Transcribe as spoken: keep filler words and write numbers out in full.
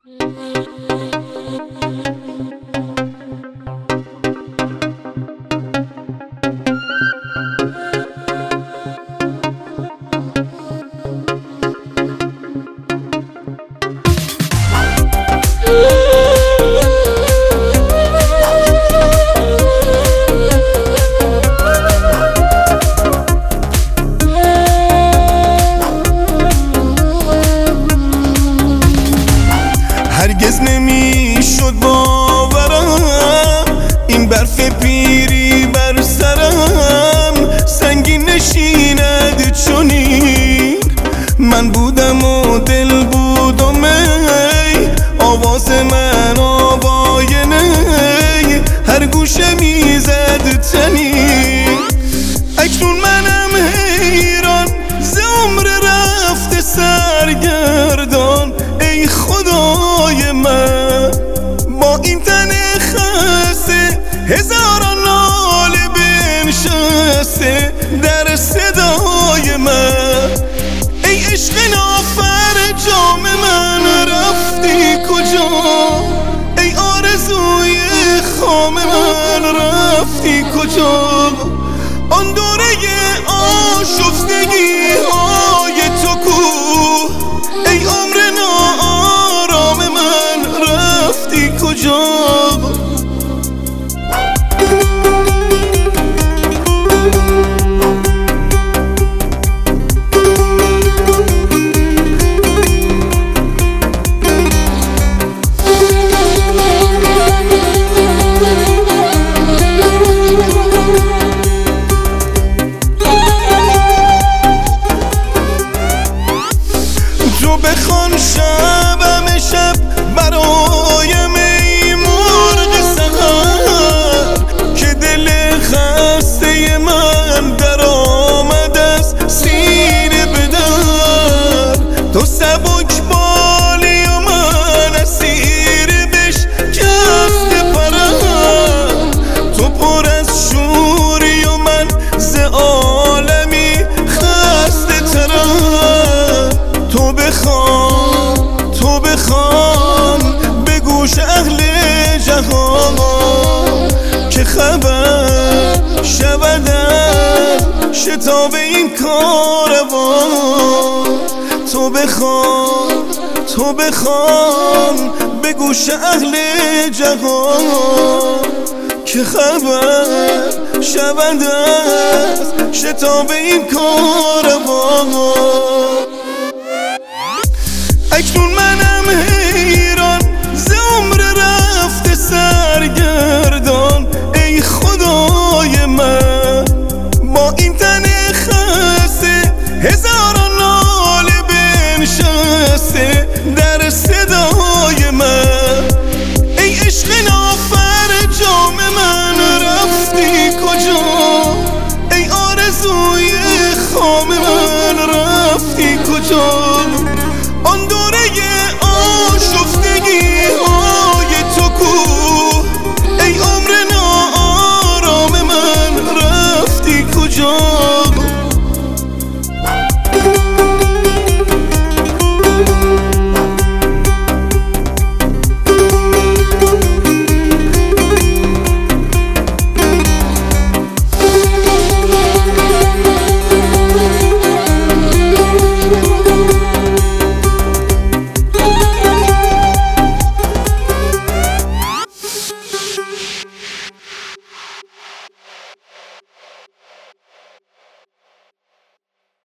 هرگز نمیشد باورم این برف پیری بر سرم سنگین نشیند چنین. من بودم و دل بودم ای آواز من آوای نی هر گوشه میزد تنین. اکنون منم حیران ز عمر رفته سرگردان ای خدای من با این تن خسته هزاران ناله بنشسته در صدای من. ای عشق نافر جام من رفتی کجا ای آرزوی خام من رفتی کجا. آن دوره آشفتگی های تو کو ای عمر ناآرام من رفتی کجا. تو بخوان شبم شب برایم ای مرغ سحر که دل خسته من در آمد از سینه به در. تو سبک بالی و من اسیر بشکسته پرم. تو پر از شوری و من ز عالمی خسته ترم. تو بخوان تو بخوان به گوش اهل جهان که خبر شود از شتاب این کاروان. تو بخوان تو بخوان به گوش اهل جهان که خبر شود از شتاب این کاروان. اکنون منم حیران ز عمر رفته سرگردان ای خدای من با این تن خسته هزاران ناله بنشسته